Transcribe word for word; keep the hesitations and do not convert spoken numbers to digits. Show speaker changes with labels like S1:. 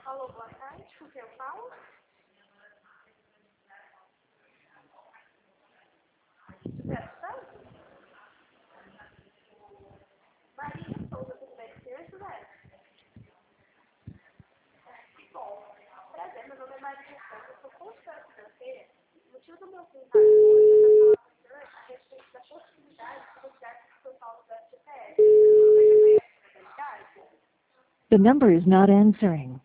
S1: Alô, boa tarde, com quem eu falo? José Santos? Maria Souza, tudo bem com você, José? Que bom. Prazer, meu nome é Maria Souza, eu sou consultora financeira. O motivo do meu contato hoje é para falar com o senhor a respeito da possibilidade de retirar o seu Paulo do F G T S. Você já conhece essa modalidade?
S2: The number is not answering.